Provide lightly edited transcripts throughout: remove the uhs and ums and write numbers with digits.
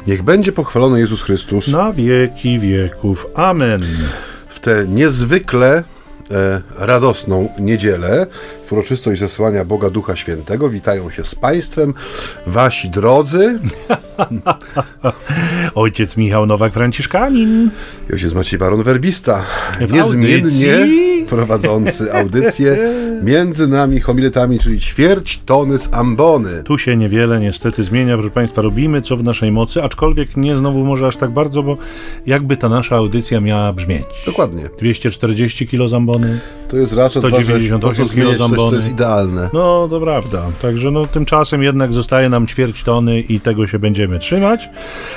Niech będzie pochwalony Jezus Chrystus na wieki wieków. Amen. W tę niezwykle radosną niedzielę, w uroczystość zesłania Boga Ducha Świętego, witają się z Państwem wasi drodzy ojciec Michał Nowak-Franciszkanin i ojciec Maciej Baron-Werbista, niezmiennie prowadzący audycję między nami homiletami, czyli ćwierć tony z ambony. Tu się niewiele niestety zmienia, proszę Państwa, robimy co w naszej mocy, aczkolwiek nie znowu może aż tak bardzo, bo jakby ta nasza audycja miała brzmieć. Dokładnie. 240 kg z ambony. To jest raz, 198 kg z ambony. To jest idealne. No, to prawda. Także tymczasem jednak zostaje nam ćwierć tony i tego się będziemy trzymać.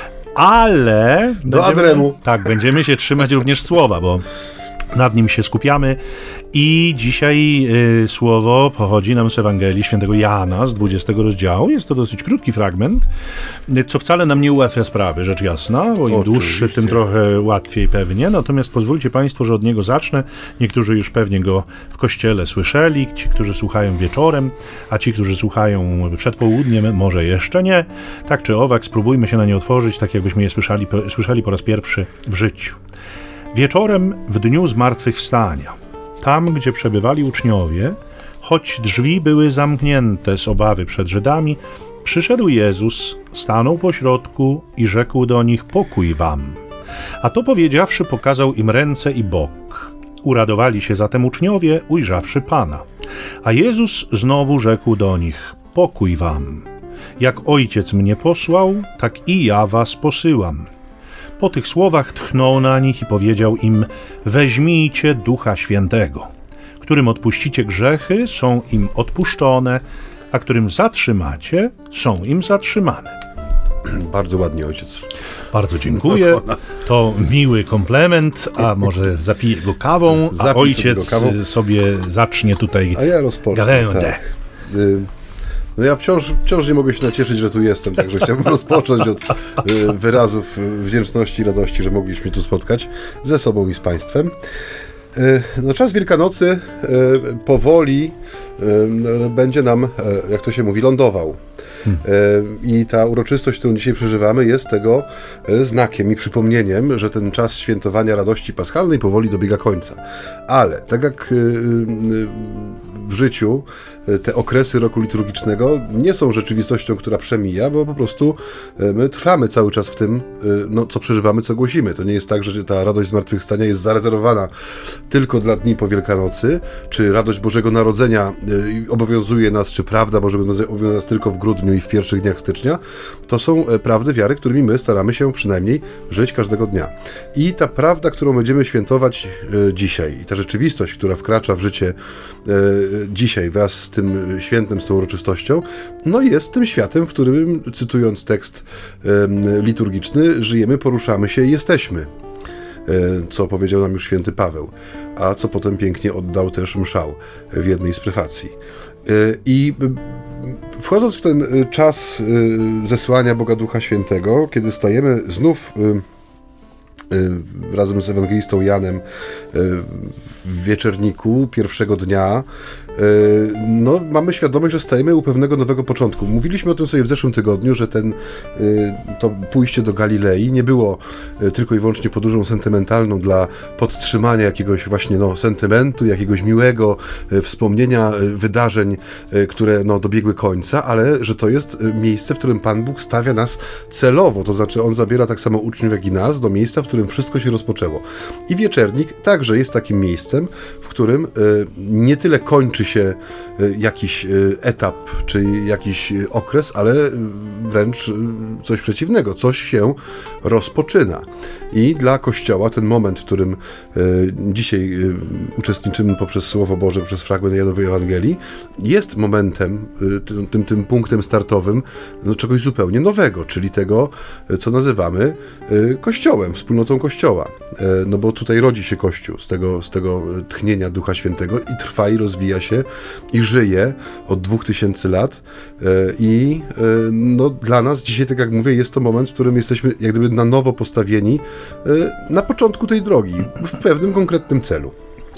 Ale... będziemy się trzymać również słowa, bo nad nim się skupiamy i dzisiaj słowo pochodzi nam z Ewangelii Świętego Jana z 20 rozdziału. Jest to dosyć krótki fragment, co wcale nam nie ułatwia sprawy, rzecz jasna, bo im dłuższy, tym trochę łatwiej pewnie. Natomiast pozwólcie Państwo, że od niego zacznę. Niektórzy już pewnie go w kościele słyszeli, ci, którzy słuchają wieczorem, a ci, którzy słuchają przed południem, może jeszcze nie. Tak czy owak, spróbujmy się na nie otworzyć, tak jakbyśmy je słyszeli po raz pierwszy w życiu. Wieczorem w dniu zmartwychwstania, tam gdzie przebywali uczniowie, choć drzwi były zamknięte z obawy przed Żydami, przyszedł Jezus, stanął pośrodku i rzekł do nich: pokój wam. A to powiedziawszy, pokazał im ręce i bok. Uradowali się zatem uczniowie, ujrzawszy Pana. A Jezus znowu rzekł do nich: pokój wam. Jak Ojciec mnie posłał, tak i ja was posyłam. Po tych słowach tchnął na nich i powiedział im: weźmijcie Ducha Świętego. Którym odpuścicie grzechy, są im odpuszczone, a którym zatrzymacie, są im zatrzymane. Bardzo ładnie, ojciec. Bardzo dziękuję. To miły komplement, a może zapiję go kawą, a ojciec sobie zacznie tutaj gawędę. Tak. No ja wciąż nie mogę się nacieszyć, że tu jestem, także chciałbym rozpocząć od wyrazów wdzięczności i radości, że mogliśmy tu spotkać ze sobą i z Państwem. Czas Wielkanocy powoli będzie nam, jak to się mówi, lądował. I ta uroczystość, którą dzisiaj przeżywamy, jest tego znakiem i przypomnieniem, że ten czas świętowania radości paschalnej powoli dobiega końca. Ale tak jak w życiu te okresy roku liturgicznego nie są rzeczywistością, która przemija, bo po prostu my trwamy cały czas w tym, co przeżywamy, co głosimy. To nie jest tak, że ta radość zmartwychwstania jest zarezerwowana tylko dla dni po Wielkanocy, czy radość Bożego Narodzenia obowiązuje nas, czy prawda Bożego Narodzenia obowiązuje nas tylko w grudniu i w pierwszych dniach stycznia. To są prawdy wiary, którymi my staramy się przynajmniej żyć każdego dnia. I ta prawda, którą będziemy świętować dzisiaj, i ta rzeczywistość, która wkracza w życie dzisiaj wraz z tym świętem, z tą uroczystością, jest tym światem, w którym, cytując tekst liturgiczny, żyjemy, poruszamy się i jesteśmy. Co powiedział nam już święty Paweł, a co potem pięknie oddał też mszał w jednej z prefacji. I wchodząc w ten czas zesłania Boga Ducha Świętego, kiedy stajemy znów razem z ewangelistą Janem w wieczerniku pierwszego dnia, mamy świadomość, że stajemy u pewnego nowego początku. Mówiliśmy o tym sobie w zeszłym tygodniu, że to pójście do Galilei nie było tylko i wyłącznie podróżą sentymentalną dla podtrzymania jakiegoś właśnie sentymentu, jakiegoś miłego wspomnienia wydarzeń, które dobiegły końca, ale że to jest miejsce, w którym Pan Bóg stawia nas celowo, to znaczy On zabiera tak samo uczniów, jak i nas do miejsca, w którym wszystko się rozpoczęło. I wieczernik także jest takim miejscem, w którym nie tyle kończy się jakiś etap, czy jakiś okres, ale wręcz coś przeciwnego, coś się rozpoczyna. I dla Kościoła ten moment, w którym dzisiaj uczestniczymy poprzez Słowo Boże, poprzez fragment Janowej Ewangelii, jest momentem, tym punktem startowym czegoś zupełnie nowego, czyli tego, co nazywamy Kościołem, wspólnotą Kościoła. Bo tutaj rodzi się Kościół z tego tchnienia Ducha Świętego i trwa i rozwija się i żyje od 2000 lat i dla nas dzisiaj, tak jak mówię, jest to moment, w którym jesteśmy jak gdyby na nowo postawieni na początku tej drogi, w pewnym konkretnym celu.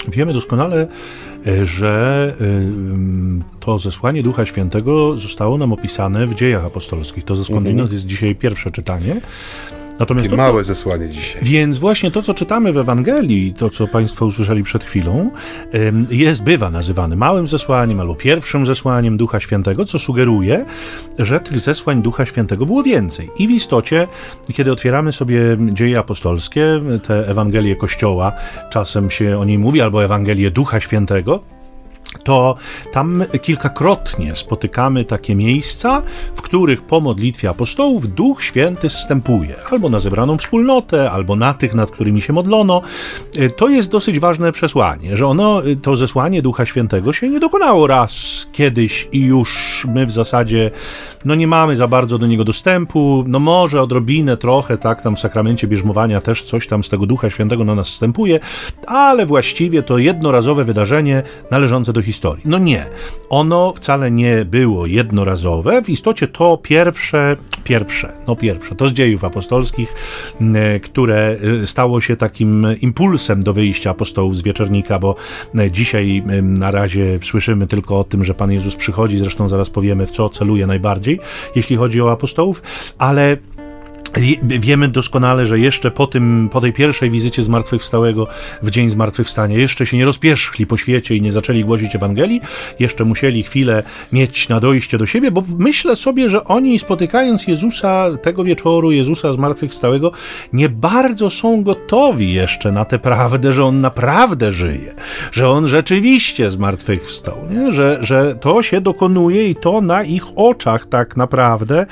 wiemy doskonale, że to zesłanie Ducha Świętego zostało nam opisane w Dziejach Apostolskich. To skądinąd jest dzisiaj pierwsze czytanie. Natomiast takie małe zesłanie dzisiaj. Więc właśnie to, co czytamy w Ewangelii, to, co Państwo usłyszeli przed chwilą, bywa nazywane małym zesłaniem albo pierwszym zesłaniem Ducha Świętego, co sugeruje, że tych zesłań Ducha Świętego było więcej. I w istocie, kiedy otwieramy sobie Dzieje Apostolskie, te Ewangelie Kościoła, czasem się o niej mówi, albo Ewangelię Ducha Świętego, to tam kilkakrotnie spotykamy takie miejsca, w których po modlitwie apostołów Duch Święty zstępuje. Albo na zebraną wspólnotę, albo na tych, nad którymi się modlono. To jest dosyć ważne przesłanie, że to zesłanie Ducha Świętego się nie dokonało raz kiedyś i już my w zasadzie nie mamy za bardzo do niego dostępu, może odrobinę, trochę, tak, tam w sakramencie bierzmowania też coś tam z tego Ducha Świętego na nas wstępuje, ale właściwie to jednorazowe wydarzenie należące do historii. Nie. Ono wcale nie było jednorazowe. W istocie to pierwsze, to z Dziejów Apostolskich, które stało się takim impulsem do wyjścia apostołów z Wieczernika, bo dzisiaj na razie słyszymy tylko o tym, że Pan Jezus przychodzi, zresztą zaraz powiemy, w co celuje najbardziej, jeśli chodzi o apostołów, ale wiemy doskonale, że jeszcze po tej pierwszej wizycie zmartwychwstałego w dzień zmartwychwstania jeszcze się nie rozpierzchli po świecie i nie zaczęli głosić Ewangelii, jeszcze musieli chwilę mieć na dojście do siebie, bo myślę sobie, że oni, spotykając Jezusa tego wieczoru, Jezusa zmartwychwstałego, nie bardzo są gotowi jeszcze na tę prawdę, że On naprawdę żyje, że On rzeczywiście zmartwychwstał, nie? Że to się dokonuje i to na ich oczach tak naprawdę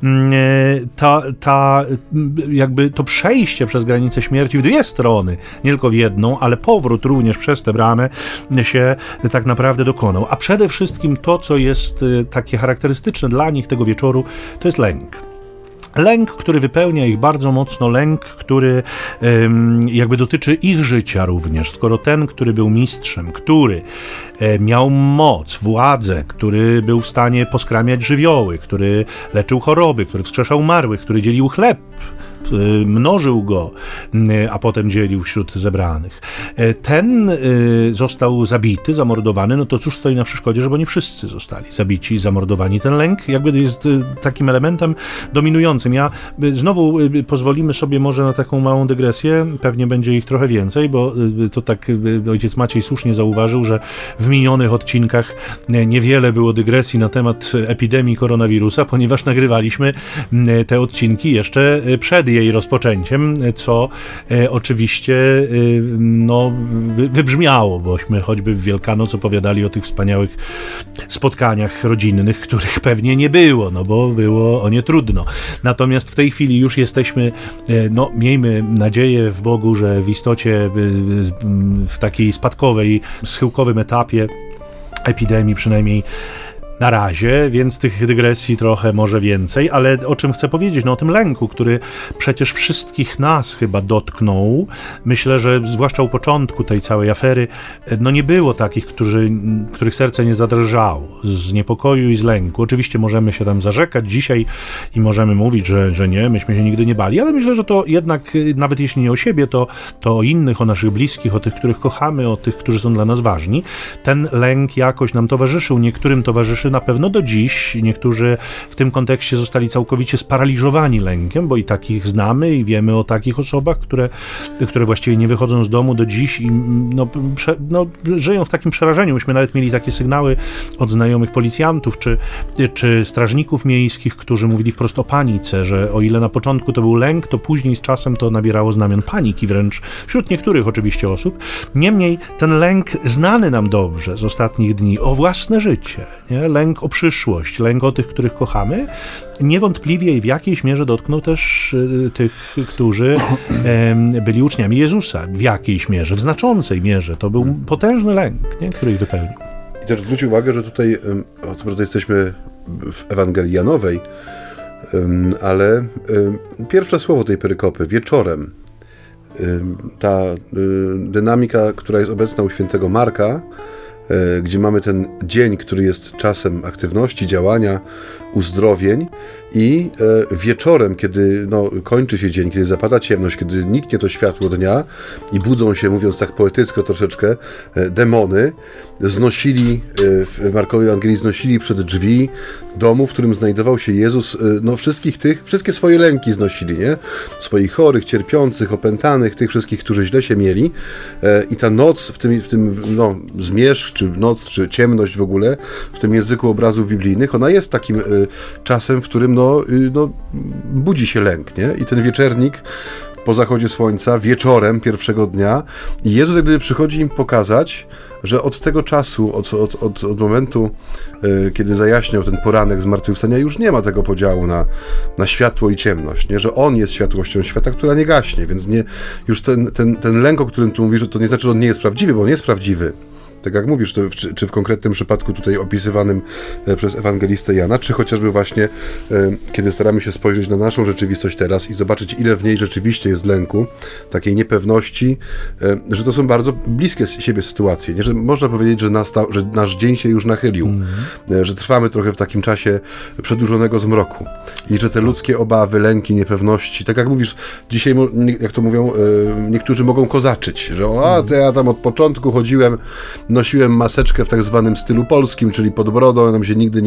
jakby to przejście przez granicę śmierci w dwie strony, nie tylko w jedną, ale powrót również przez tę bramę się tak naprawdę dokonał. A przede wszystkim to, co jest takie charakterystyczne dla nich tego wieczoru, to jest lęk. Lęk, który wypełnia ich bardzo mocno, lęk, który jakby dotyczy ich życia również, skoro ten, który był mistrzem, który miał moc, władzę, który był w stanie poskramiać żywioły, który leczył choroby, który wskrzeszał umarłych, który dzielił chleb, mnożył go, a potem dzielił wśród zebranych. Ten został zabity, zamordowany, to cóż stoi na przeszkodzie, żeby oni wszyscy zostali zabici, zamordowani. Ten lęk jakby jest takim elementem dominującym. Znowu pozwolimy sobie może na taką małą dygresję, pewnie będzie ich trochę więcej, bo to tak ojciec Maciej słusznie zauważył, że w minionych odcinkach niewiele było dygresji na temat epidemii koronawirusa, ponieważ nagrywaliśmy te odcinki jeszcze przed jej rozpoczęciem, co oczywiście wybrzmiało, bośmy choćby w Wielkanoc opowiadali o tych wspaniałych spotkaniach rodzinnych, których pewnie nie było, bo było o nie trudno. Natomiast w tej chwili już jesteśmy, miejmy nadzieję w Bogu, że w istocie w takiej schyłkowym etapie epidemii przynajmniej na razie, więc tych dygresji trochę może więcej, ale o czym chcę powiedzieć? O tym lęku, który przecież wszystkich nas chyba dotknął. Myślę, że zwłaszcza u początku tej całej afery, nie było takich, których serce nie zadrżało z niepokoju i z lęku. Oczywiście możemy się tam zarzekać dzisiaj i możemy mówić, że nie, myśmy się nigdy nie bali, ale myślę, że to jednak, nawet jeśli nie o siebie, to o innych, o naszych bliskich, o tych, których kochamy, o tych, którzy są dla nas ważni. Ten lęk jakoś nam towarzyszył, niektórym towarzyszy na pewno do dziś. Niektórzy w tym kontekście zostali całkowicie sparaliżowani lękiem, bo i takich znamy i wiemy o takich osobach, które właściwie nie wychodzą z domu do dziś i żyją w takim przerażeniu. Myśmy nawet mieli takie sygnały od znajomych policjantów czy strażników miejskich, którzy mówili wprost o panice, że o ile na początku to był lęk, to później z czasem to nabierało znamion paniki wręcz wśród niektórych oczywiście osób. Niemniej ten lęk znany nam dobrze z ostatnich dni o własne życie, nie? Lęk o przyszłość, lęk o tych, których kochamy, niewątpliwie i w jakiejś mierze dotknął też tych, którzy byli uczniami Jezusa. W jakiejś mierze, w znaczącej mierze. To był potężny lęk, nie? Który ich wypełnił. I też zwróć uwagę, że tutaj, co prawda jesteśmy w Ewangelii Janowej, ale pierwsze słowo tej perykopy, wieczorem, ta dynamika, która jest obecna u świętego Marka, gdzie mamy ten dzień, który jest czasem aktywności, działania, uzdrowień i wieczorem, kiedy kończy się dzień, kiedy zapada ciemność, kiedy niknie to światło dnia i budzą się, mówiąc tak poetycko troszeczkę, demony, znosili, w Markowej Ewangelii znosili przed drzwi domu, w którym znajdował się Jezus, wszystkie swoje lęki znosili, nie? Swoich chorych, cierpiących, opętanych, tych wszystkich, którzy źle się mieli. I ta noc, w tym zmierzch, czy noc, czy ciemność w ogóle, w tym języku obrazów biblijnych, ona jest takim czasem, w którym budzi się lęk, nie? I ten wieczernik po zachodzie słońca, wieczorem pierwszego dnia, i Jezus jak gdyby przychodzi im pokazać, że od tego czasu, od momentu, kiedy zajaśniał ten poranek zmartwychwstania, już nie ma tego podziału na światło i ciemność, nie? Że On jest światłością świata, która nie gaśnie, więc już ten lęk, o którym tu mówisz, to nie znaczy, że on nie jest prawdziwy, bo on jest prawdziwy. Tak jak mówisz, czy w konkretnym przypadku tutaj opisywanym przez ewangelistę Jana, czy chociażby właśnie, kiedy staramy się spojrzeć na naszą rzeczywistość teraz i zobaczyć, ile w niej rzeczywiście jest lęku, takiej niepewności, że to są bardzo bliskie siebie sytuacje, nie? Że można powiedzieć, że nasz dzień się już nachylił, że trwamy trochę w takim czasie przedłużonego zmroku i że te ludzkie obawy, lęki, niepewności, tak jak mówisz, dzisiaj, jak to mówią, niektórzy mogą kozaczyć, że to ja tam od początku chodziłem, nosiłem maseczkę w tak zwanym stylu polskim, czyli pod brodą, nam się nigdy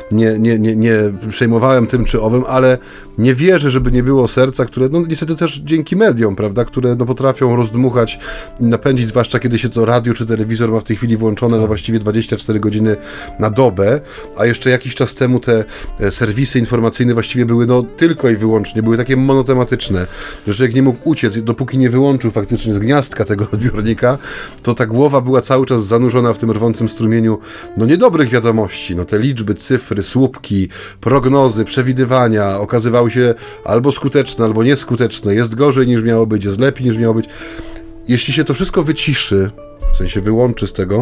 nie przejmowałem tym czy owym, ale nie wierzę, żeby nie było serca, które, niestety też dzięki mediom, prawda, które potrafią rozdmuchać i napędzić, zwłaszcza kiedy się to radio czy telewizor ma w tej chwili włączone właściwie 24 godziny na dobę, a jeszcze jakiś czas temu te serwisy informacyjne właściwie były tylko i wyłącznie, były takie monotematyczne, że człowiek nie mógł uciec, dopóki nie wyłączył faktycznie z gniazdka tego odbiornika, to ta głowa była cały czas zanurzona w tym rwącym strumieniu niedobrych wiadomości. Te liczby, cyfry, słupki, prognozy, przewidywania okazywały się albo skuteczne, albo nieskuteczne. Jest gorzej niż miało być, jest lepiej niż miało być. Jeśli się to wszystko wyciszy, w sensie wyłączy z tego,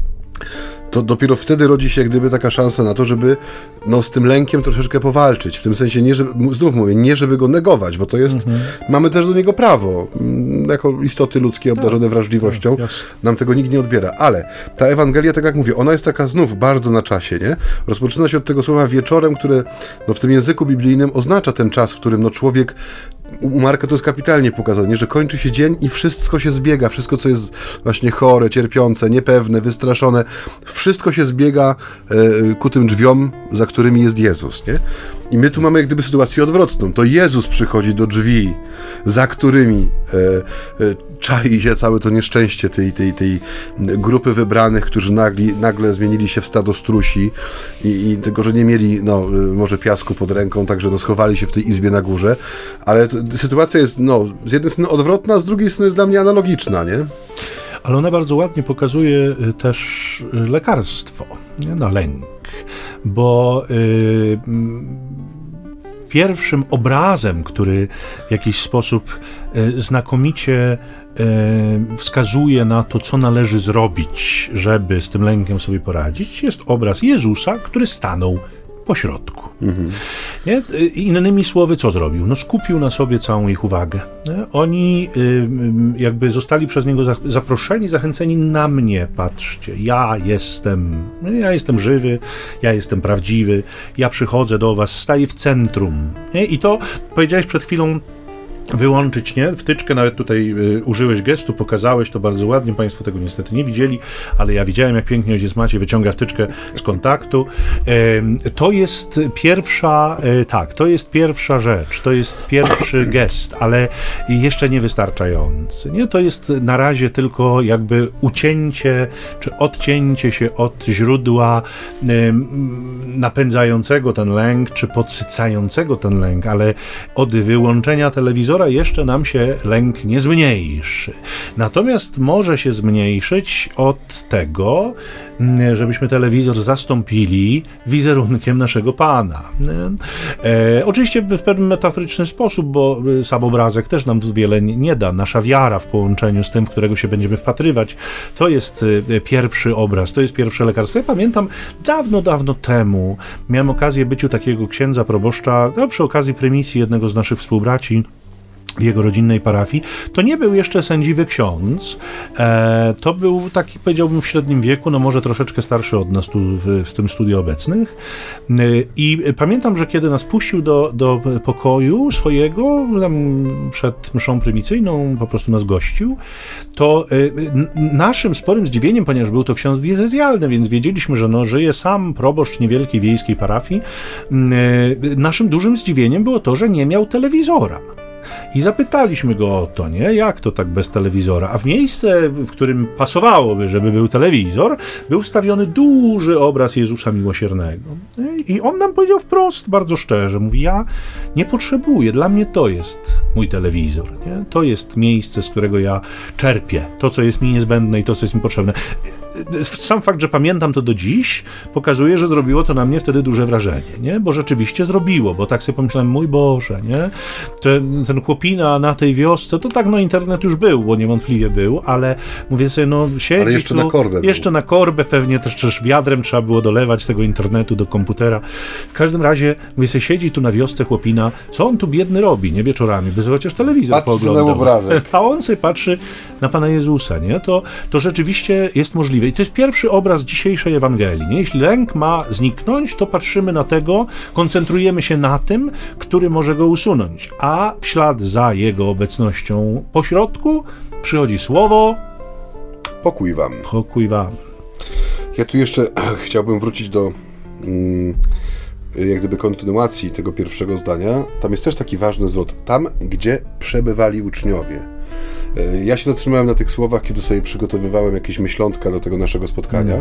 to dopiero wtedy rodzi się jak gdyby taka szansa na to, żeby z tym lękiem troszeczkę powalczyć. W tym sensie, nie żeby go negować, bo to jest, mamy też do niego prawo. Jako istoty ludzkie obdarzone wrażliwością, nam tego nikt nie odbiera. Ale ta Ewangelia, tak jak mówię, ona jest taka znów bardzo na czasie, nie? Rozpoczyna się od tego słowa wieczorem, które w tym języku biblijnym oznacza ten czas, w którym człowiek, u Marka to jest kapitalnie pokazane, że kończy się dzień i wszystko się zbiega, wszystko co jest właśnie chore, cierpiące, niepewne, wystraszone, wszystko się zbiega ku tym drzwiom, za którymi jest Jezus, nie? I my tu mamy jak gdyby sytuację odwrotną. To Jezus przychodzi do drzwi, za którymi czai się całe to nieszczęście tej grupy wybranych, którzy nagle zmienili się w stado strusi i tego, że nie mieli może piasku pod ręką, także schowali się w tej izbie na górze, ale sytuacja jest z jednej strony odwrotna, a z drugiej strony jest dla mnie analogiczna, nie? Ale ona bardzo ładnie pokazuje też lekarstwo, na lęk, bo pierwszym obrazem, który w jakiś sposób znakomicie wskazuje na to, co należy zrobić, żeby z tym lękiem sobie poradzić, jest obraz Jezusa, który stanął pośrodku. Nie? Innymi słowy, co zrobił? Skupił na sobie całą ich uwagę. Nie? Oni jakby zostali przez niego zaproszeni, zachęceni: na mnie patrzcie, ja jestem żywy, ja jestem prawdziwy, ja przychodzę do was, staję w centrum. Nie? I to powiedziałeś przed chwilą, wyłączyć, nie? Wtyczkę, nawet tutaj użyłeś gestu, pokazałeś to bardzo ładnie, państwo tego niestety nie widzieli, ale ja widziałem, jak pięknie ojciec Maciej wyciąga wtyczkę z kontaktu. To jest pierwsza, to jest pierwsza rzecz, to jest pierwszy gest, ale jeszcze nie wystarczający, nie? To jest na razie tylko jakby ucięcie, czy odcięcie się od źródła napędzającego ten lęk, czy podsycającego ten lęk, ale od wyłączenia telewizora jeszcze nam się lęk nie zmniejszy. Natomiast może się zmniejszyć od tego, żebyśmy telewizor zastąpili wizerunkiem naszego Pana. Oczywiście w pewien metaforyczny sposób, bo sam obrazek też nam tu wiele nie da. Nasza wiara w połączeniu z tym, w którego się będziemy wpatrywać, to jest pierwszy obraz, to jest pierwsze lekarstwo. Ja pamiętam, dawno temu miałem okazję być u takiego księdza proboszcza, przy okazji prymisji jednego z naszych współbraci, w jego rodzinnej parafii, to nie był jeszcze sędziwy ksiądz, to był taki, powiedziałbym, w średnim wieku, no może troszeczkę starszy od nas tu w tym studiu obecnych, i pamiętam, że kiedy nas puścił do pokoju swojego, tam przed mszą prymicyjną, po prostu nas gościł, to naszym sporym zdziwieniem, ponieważ był to ksiądz diecezjalny, więc wiedzieliśmy, że no, żyje sam proboszcz niewielkiej wiejskiej parafii, naszym dużym zdziwieniem było to, że nie miał telewizora. I zapytaliśmy go o to, nie? Jak to tak bez telewizora? A w miejsce, w którym pasowałoby, żeby był telewizor, był wstawiony duży obraz Jezusa Miłosiernego. I on nam powiedział wprost, bardzo szczerze, mówi, ja nie potrzebuję, dla mnie to jest mój telewizor, nie? To jest miejsce, z którego ja czerpię to, co jest mi niezbędne i to, co jest mi potrzebne. Sam fakt, że pamiętam to do dziś, pokazuje, że zrobiło to na mnie wtedy duże wrażenie, nie? Bo rzeczywiście zrobiło, bo tak sobie pomyślałem, mój Boże, nie? Ten chłopina na tej wiosce, to tak, no internet już był, bo niewątpliwie był, ale mówię sobie, no siedzi ale jeszcze tu, na korbę jeszcze na korbę, pewnie też wiadrem trzeba było dolewać tego internetu do komputera. W każdym razie, mówię sobie, siedzi tu na wiosce chłopina, co on tu biedny robi, nie? Wieczorami, by chociaż telewizor pooglądał. A on sobie patrzy na Pana Jezusa, nie? To rzeczywiście jest możliwe. I to jest pierwszy obraz dzisiejszej Ewangelii, nie? Jeśli lęk ma zniknąć, to patrzymy na tego, koncentrujemy się na tym, który może go usunąć, a w ślad za jego obecnością po środku przychodzi słowo pokój wam. Pokój wam. Ja tu jeszcze chciałbym wrócić do jak gdyby kontynuacji tego pierwszego zdania. Tam jest też taki ważny zwrot. Tam, gdzie przebywali uczniowie. Ja się zatrzymałem na tych słowach, kiedy sobie przygotowywałem jakieś myślątka do tego naszego spotkania,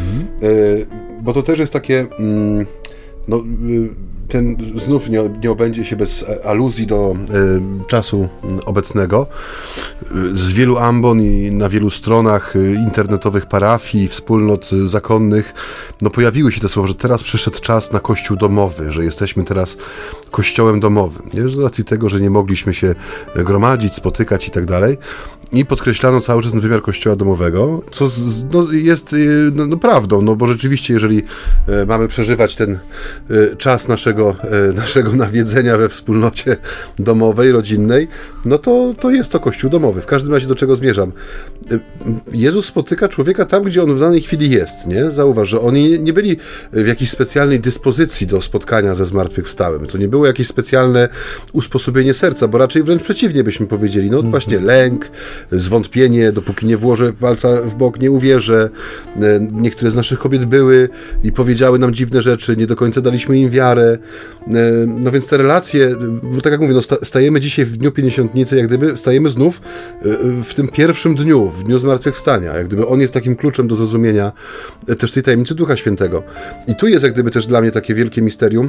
bo to też jest takie, no, ten znów nie obędzie się bez aluzji do czasu obecnego. Z wielu ambon i na wielu stronach internetowych parafii, wspólnot zakonnych, no pojawiły się te słowa, że teraz przyszedł czas na kościół domowy, że jesteśmy teraz kościołem domowym, nie? Z racji tego, że nie mogliśmy się gromadzić, spotykać i tak dalej. I podkreślano cały czas ten wymiar kościoła domowego, co jest prawdą, no bo rzeczywiście, jeżeli mamy przeżywać ten czas naszego nawiedzenia we wspólnocie domowej, rodzinnej, no to jest to kościół domowy. W każdym razie do czego zmierzam? Jezus spotyka człowieka tam, gdzie on w danej chwili jest, nie? Zauważ, że oni nie byli w jakiejś specjalnej dyspozycji do spotkania ze zmartwychwstałym. To nie było jakieś specjalne usposobienie serca, bo raczej wręcz przeciwnie byśmy powiedzieli. No właśnie lęk, zwątpienie, dopóki nie włożę palca w bok, nie uwierzę. Niektóre z naszych kobiet były i powiedziały nam dziwne rzeczy, nie do końca daliśmy im wiarę. No więc te relacje, bo tak jak mówię, no stajemy dzisiaj w Dniu Pięćdziesiątnicy, jak gdyby stajemy znów w tym pierwszym dniu, w Dniu Zmartwychwstania, jak gdyby on jest takim kluczem do zrozumienia też tej tajemnicy Ducha Świętego. I tu jest jak gdyby też dla mnie takie wielkie misterium,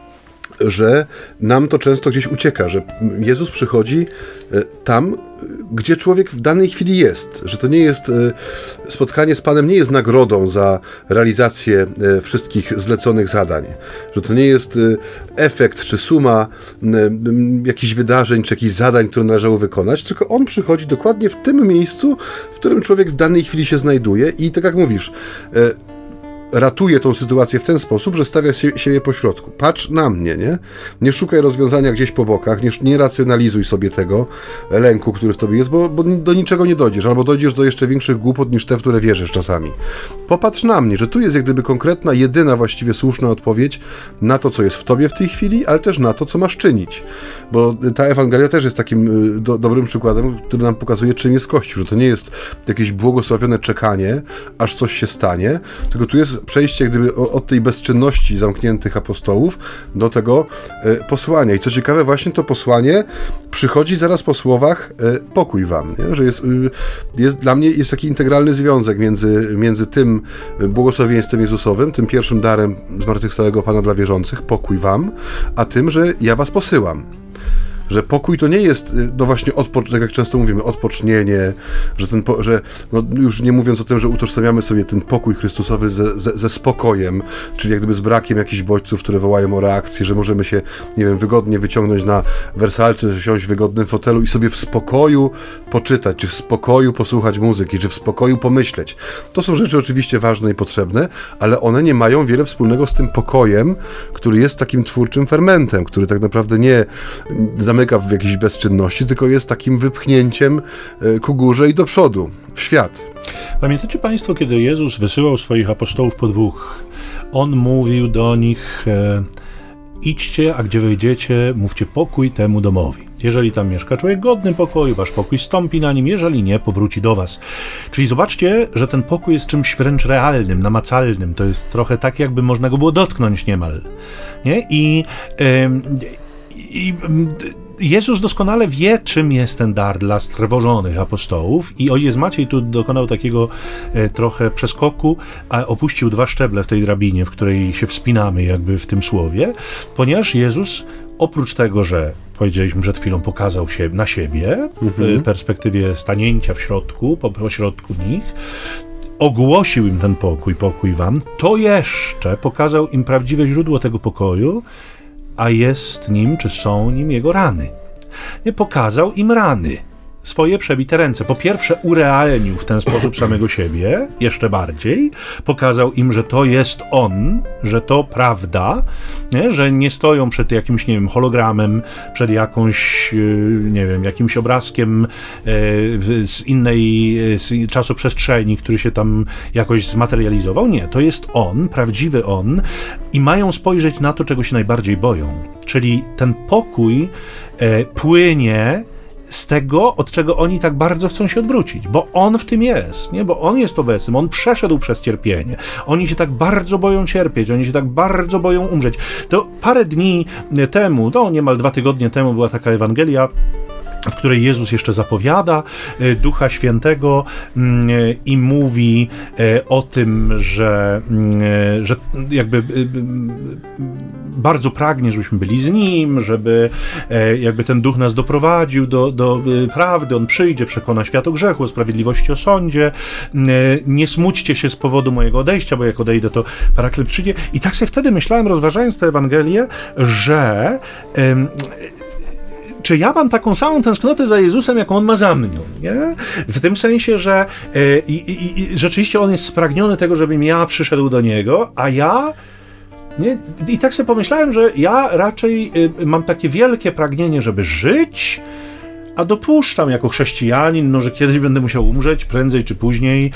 że nam to często gdzieś ucieka, że Jezus przychodzi tam, gdzie człowiek w danej chwili jest, że to nie jest spotkanie z Panem, nie jest nagrodą za realizację wszystkich zleconych zadań, że to nie jest efekt czy suma jakichś wydarzeń czy jakichś zadań, które należało wykonać, tylko On przychodzi dokładnie w tym miejscu, w którym człowiek w danej chwili się znajduje i tak jak mówisz, ratuje tą sytuację w ten sposób, że stawia siebie po środku. Patrz na mnie, nie? Nie szukaj rozwiązania gdzieś po bokach, nie racjonalizuj sobie tego lęku, który w tobie jest, bo do niczego nie dojdziesz, albo dojdziesz do jeszcze większych głupot niż te, w które wierzysz czasami. Popatrz na mnie, że tu jest jak gdyby konkretna, jedyna właściwie słuszna odpowiedź na to, co jest w tobie w tej chwili, ale też na to, co masz czynić. Bo ta Ewangelia też jest takim dobrym przykładem, który nam pokazuje, czym jest Kościół, że to nie jest jakieś błogosławione czekanie, aż coś się stanie, tylko tu jest przejście jak gdyby od tej bezczynności zamkniętych apostołów do tego posłania. I co ciekawe, właśnie to posłanie przychodzi zaraz po słowach pokój wam, nie? Że jest dla mnie jest taki integralny związek między tym błogosławieństwem Jezusowym, tym pierwszym darem zmartwychwstałego Pana dla wierzących, pokój wam, a tym, że ja was posyłam. Że pokój to nie jest, no właśnie, tak jak często mówimy, odpocznienie, że no już nie mówiąc o tym, że utożsamiamy sobie ten pokój Chrystusowy ze spokojem, czyli jak gdyby z brakiem jakichś bodźców, które wołają o reakcję, że możemy się, nie wiem, wygodnie wyciągnąć na wersalce, siąść w wygodnym fotelu i sobie w spokoju poczytać, czy w spokoju posłuchać muzyki, czy w spokoju pomyśleć. To są rzeczy oczywiście ważne i potrzebne, ale one nie mają wiele wspólnego z tym pokojem, który jest takim twórczym fermentem, który tak naprawdę nie zamyka w jakiejś bezczynności, tylko jest takim wypchnięciem ku górze i do przodu, w świat. Pamiętacie Państwo, kiedy Jezus wysyłał swoich apostołów po dwóch? On mówił do nich: idźcie, a gdzie wejdziecie, mówcie pokój temu domowi. Jeżeli tam mieszka człowiek godny pokoju, wasz pokój stąpi na nim, jeżeli nie, powróci do was. Czyli zobaczcie, że ten pokój jest czymś wręcz realnym, namacalnym. To jest trochę tak, jakby można go było dotknąć niemal. Nie? I Jezus doskonale wie, czym jest ten dar dla strwożonych apostołów i ojciec Maciej tu dokonał takiego trochę przeskoku, a opuścił 2 szczeble w tej drabinie, w której się wspinamy jakby w tym słowie, ponieważ Jezus oprócz tego, że powiedzieliśmy przed chwilą, pokazał się na siebie w perspektywie stanięcia w środku, pośrodku nich, ogłosił im ten pokój wam, to jeszcze pokazał im prawdziwe źródło tego pokoju, a jest nim, czy są nim jego rany. Nie pokazał im rany, swoje przebite ręce. Po pierwsze urealnił w ten sposób samego siebie, jeszcze bardziej. Pokazał im, że to jest on, że to prawda, nie? Że nie stoją przed jakimś, nie wiem, hologramem, przed jakąś, nie wiem, jakimś obrazkiem z innej czasoprzestrzeni, który się tam jakoś zmaterializował. Nie, to jest on, prawdziwy on i mają spojrzeć na to, czego się najbardziej boją. Czyli ten pokój płynie z tego, od czego oni tak bardzo chcą się odwrócić, bo on w tym jest, nie? Bo on jest obecny, on przeszedł przez cierpienie. Oni się tak bardzo boją cierpieć, oni się tak bardzo boją umrzeć. To parę dni temu, niemal 2 tygodnie temu była taka Ewangelia, w której Jezus jeszcze zapowiada Ducha Świętego i mówi o tym, że jakby bardzo pragnie, żebyśmy byli z Nim, żeby jakby ten Duch nas doprowadził do prawdy, On przyjdzie, przekona świat o grzechu, o sprawiedliwości, o sądzie. Nie smućcie się z powodu mojego odejścia, bo jak odejdę, to Paraklet przyjdzie. I tak sobie wtedy myślałem, rozważając tę Ewangelię, że czy ja mam taką samą tęsknotę za Jezusem, jaką On ma za mną, nie? W tym sensie, że rzeczywiście On jest spragniony tego, żebym ja przyszedł do Niego, a ja... Nie? I tak sobie pomyślałem, że ja raczej mam takie wielkie pragnienie, żeby żyć, a dopuszczam jako chrześcijanin, że kiedyś będę musiał umrzeć, prędzej czy później.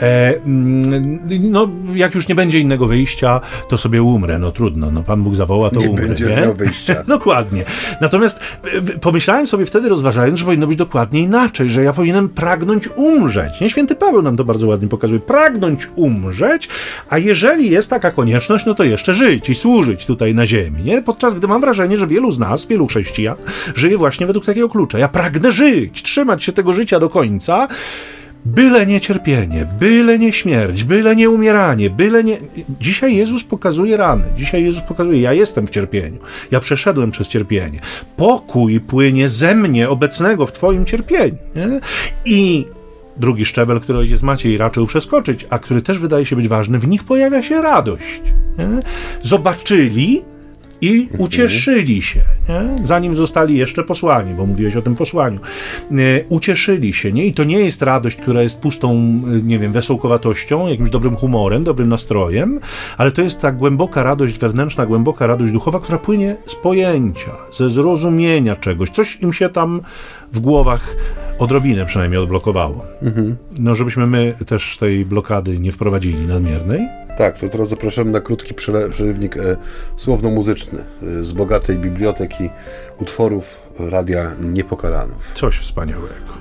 Jak już nie będzie innego wyjścia, to sobie umrę. Trudno, Pan Bóg zawoła, to umrę. Nie miał wyjścia. Dokładnie. Natomiast pomyślałem sobie wtedy, rozważając, że powinno być dokładnie inaczej, że ja powinienem pragnąć umrzeć. Nie? Święty Paweł nam to bardzo ładnie pokazuje. Pragnąć umrzeć, a jeżeli jest taka konieczność, to jeszcze żyć i służyć tutaj na ziemi. Nie? Podczas gdy mam wrażenie, że wielu z nas, wielu chrześcijan, żyje właśnie według takiego klucza. Ja pragnę żyć, trzymać się tego życia do końca, byle nie cierpienie, byle nie śmierć, byle nie umieranie, byle nie... Dzisiaj Jezus pokazuje rany, dzisiaj Jezus pokazuje, ja jestem w cierpieniu, ja przeszedłem przez cierpienie. Pokój płynie ze mnie, obecnego w Twoim cierpieniu. Nie? I drugi szczebel, który ojciec Maciej raczył przeskoczyć, a który też wydaje się być ważny, w nich pojawia się radość. Nie? Zobaczyli i ucieszyli się, nie? Zanim zostali jeszcze posłani, bo mówiłeś o tym posłaniu. Ucieszyli się, nie? I to nie jest radość, która jest pustą, nie wiem, wesołkowatością, jakimś dobrym humorem, dobrym nastrojem, ale to jest ta głęboka radość wewnętrzna, głęboka radość duchowa, która płynie z pojęcia, ze zrozumienia czegoś. Coś im się tam w głowach odrobinę przynajmniej odblokowało. Żebyśmy my też tej blokady nie wprowadzili nadmiernej. Tak, to teraz zapraszamy na krótki przerywnik słowno-muzyczny z bogatej biblioteki utworów Radia Niepokalanów. Coś wspaniałego.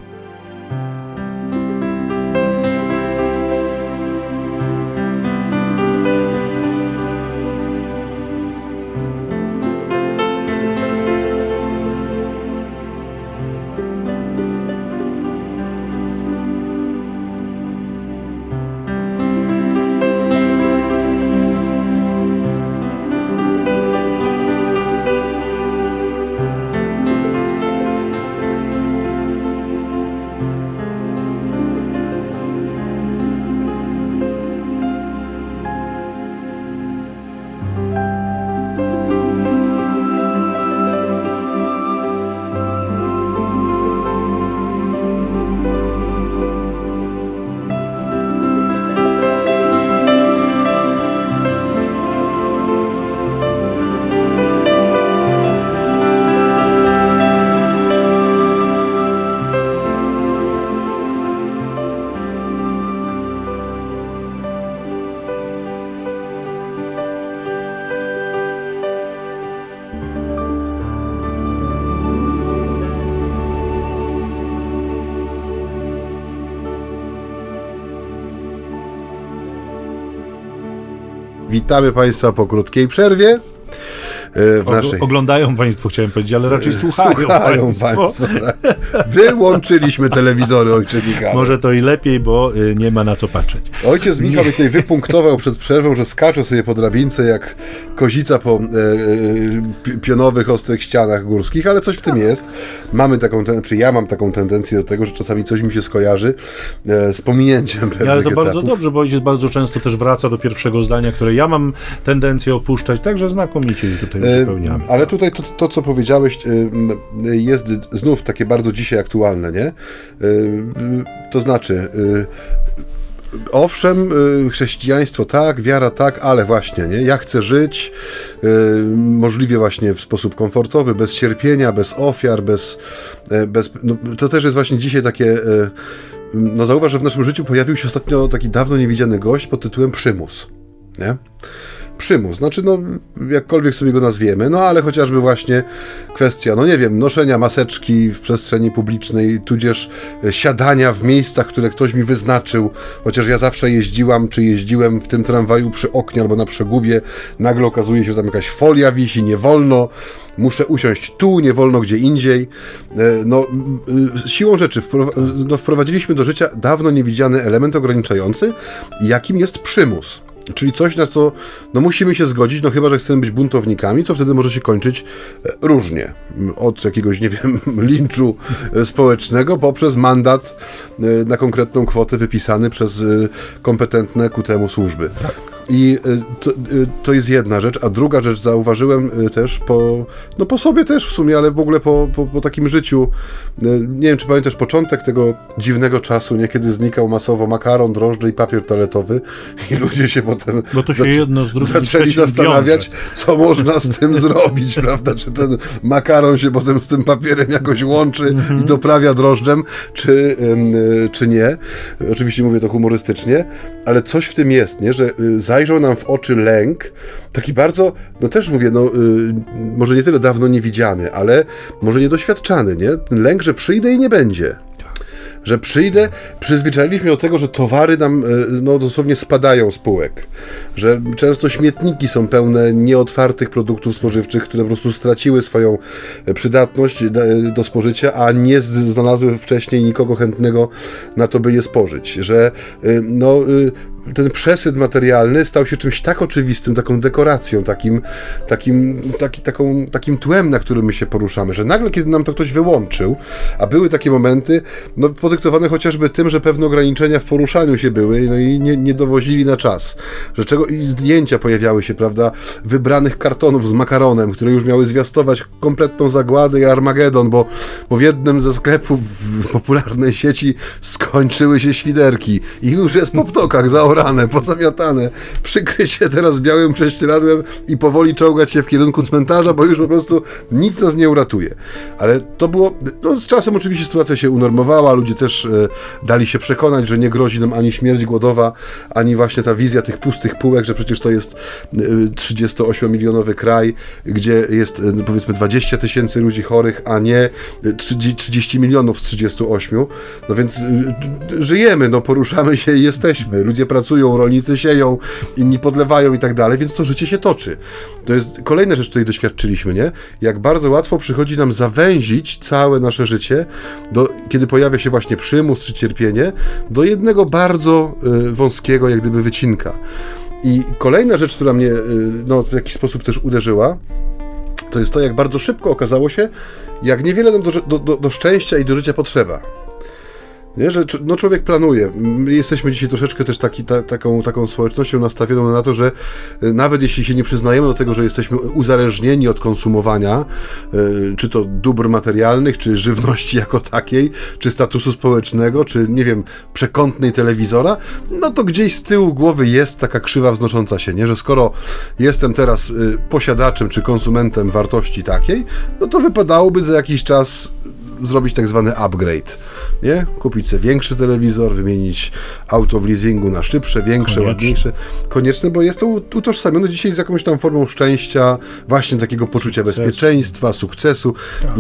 Witamy Państwa po krótkiej przerwie. Oglądają Państwo, chciałem powiedzieć, ale raczej słuchają Państwo. Tak. Wyłączyliśmy telewizory, ojcze Michał. Może to i lepiej, bo nie ma na co patrzeć. Ojciec Michał tutaj wypunktował przed przerwą, że skacze sobie po drabince jak kozica po pionowych, ostrych ścianach górskich, ale coś w tym jest. Ja mam taką tendencję do tego, że czasami coś mi się skojarzy z pominięciem pewnych ale to etapów. bardzo dobrze, bo ojciec bardzo często też wraca do pierwszego zdania, które ja mam tendencję opuszczać, także znakomicie tutaj uzupełniamy. Ale tutaj to, co powiedziałeś, jest znów takie bardzo dzisiaj aktualne, nie? To znaczy, owszem, chrześcijaństwo tak, wiara tak, ale właśnie, nie? Ja chcę żyć możliwie właśnie w sposób komfortowy, bez cierpienia, bez ofiar, to też jest właśnie dzisiaj takie... No zauważ, że w naszym życiu pojawił się ostatnio taki dawno niewidziany gość pod tytułem przymus, nie? Przymus, znaczy jakkolwiek sobie go nazwiemy, ale chociażby właśnie kwestia, noszenia maseczki w przestrzeni publicznej, tudzież siadania w miejscach, które ktoś mi wyznaczył, chociaż ja zawsze jeździłem w tym tramwaju przy oknie albo na przegubie, nagle okazuje się, że tam jakaś folia wisi, nie wolno, muszę usiąść tu, nie wolno gdzie indziej. Siłą rzeczy wprowadziliśmy do życia dawno niewidziany element ograniczający, jakim jest przymus. Czyli coś, na co musimy się zgodzić, chyba że chcemy być buntownikami, co wtedy może się kończyć różnie. Od jakiegoś, linczu społecznego poprzez mandat na konkretną kwotę wypisany przez kompetentne ku temu służby. I to jest jedna rzecz, a druga rzecz zauważyłem też po sobie też w sumie, ale w ogóle po takim życiu. Nie wiem, czy pamiętasz początek tego dziwnego czasu, kiedy znikał masowo makaron, drożdże i papier toaletowy i ludzie się potem zaczęli zastanawiać, co można z tym zrobić, prawda? Czy ten makaron się potem z tym papierem jakoś łączy i doprawia drożdżem, czy nie. Oczywiście mówię to humorystycznie, ale coś w tym jest, nie? Że zajrzał nam w oczy lęk, taki bardzo, też mówię, może nie tyle dawno niewidziany, ale może niedoświadczany, nie? Ten lęk, że przyjdę i nie będzie. Że przyjdę, przyzwyczailiśmy do tego, że towary nam dosłownie spadają z półek, że często śmietniki są pełne nieotwartych produktów spożywczych, które po prostu straciły swoją przydatność do spożycia, a nie znalazły wcześniej nikogo chętnego na to, by je spożyć, że ten przesyt materialny stał się czymś tak oczywistym, taką dekoracją, takim tłem, na którym my się poruszamy, że nagle, kiedy nam to ktoś wyłączył, a były takie momenty, podyktowane chociażby tym, że pewne ograniczenia w poruszaniu się były, i nie dowozili na czas, i zdjęcia pojawiały się, prawda, wybranych kartonów z makaronem, które już miały zwiastować kompletną zagładę i Armagedon, bo w jednym ze sklepów w popularnej sieci skończyły się świderki i już jest po ptokach zaorane, pozamiatane, przykryć się teraz białym prześcieradłem i powoli czołgać się w kierunku cmentarza, bo już po prostu nic nas nie uratuje. Ale to było, z czasem oczywiście sytuacja się unormowała, ludzie też dali się przekonać, że nie grozi nam ani śmierć głodowa, ani właśnie ta wizja tych pustych półek, że przecież to jest 38-milionowy kraj, gdzie jest powiedzmy 20 000 ludzi chorych, a nie 30 milionów z 38. Więc żyjemy, poruszamy się i jesteśmy. Ludzie pracują, rolnicy sieją, inni podlewają i tak dalej, więc to życie się toczy. To jest kolejna rzecz, której doświadczyliśmy, nie? Jak bardzo łatwo przychodzi nam zawęzić całe nasze życie, kiedy pojawia się właśnie przymus czy cierpienie, do jednego bardzo wąskiego, jak gdyby wycinka. I kolejna rzecz, która mnie w jakiś sposób też uderzyła, to jest to, jak bardzo szybko okazało się, jak niewiele nam do szczęścia i do życia potrzeba. Nie? Że człowiek planuje. My jesteśmy dzisiaj troszeczkę też taką społecznością nastawioną na to, że nawet jeśli się nie przyznajemy do tego, że jesteśmy uzależnieni od konsumowania, czy to dóbr materialnych, czy żywności jako takiej, czy statusu społecznego, czy przekątnej telewizora, to gdzieś z tyłu głowy jest taka krzywa wznosząca się, nie? Że skoro jestem teraz posiadaczem, czy konsumentem wartości takiej, to wypadałoby za jakiś czas zrobić tak zwany upgrade, nie? Kupić sobie większy telewizor, wymienić auto w leasingu na szybsze, większe, ładniejsze. Konieczne, bo jest to utożsamione dzisiaj z jakąś tam formą szczęścia, właśnie takiego poczucia bezpieczeństwa, sukcesu. Tak. I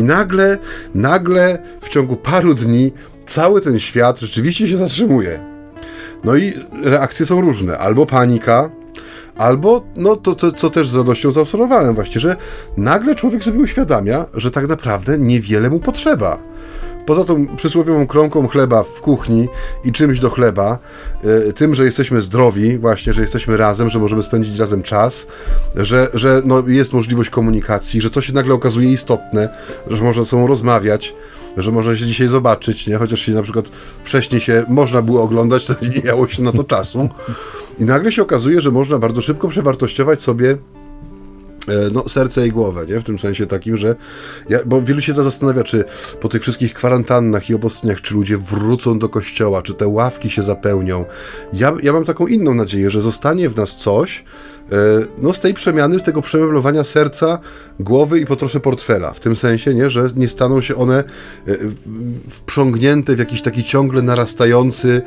nagle w ciągu paru dni cały ten świat rzeczywiście się zatrzymuje. I reakcje są różne. Albo panika, Albo, no to co też z radością zaobserwowałem właśnie, że nagle człowiek sobie uświadamia, że tak naprawdę niewiele mu potrzeba. Poza tą przysłowiową kromką chleba w kuchni i czymś do chleba, tym, że jesteśmy zdrowi, właśnie, że jesteśmy razem, że możemy spędzić razem czas, że no, jest możliwość komunikacji, że to się nagle okazuje istotne, że można ze sobą rozmawiać, że można się dzisiaj zobaczyć, nie? Chociaż się na przykład wcześniej się można było oglądać, to nie miało się na to czasu. I nagle się okazuje, że można bardzo szybko przewartościować sobie serce i głowę, nie? W tym sensie takim, że bo wielu się teraz zastanawia, czy po tych wszystkich kwarantannach i obostrzeniach, czy ludzie wrócą do kościoła, czy te ławki się zapełnią. Ja mam taką inną nadzieję, że zostanie w nas coś, z tej przemiany, tego przemeblowania serca, głowy i po trosze portfela. W tym sensie, nie, że nie staną się one wprzągnięte w jakiś taki ciągle narastający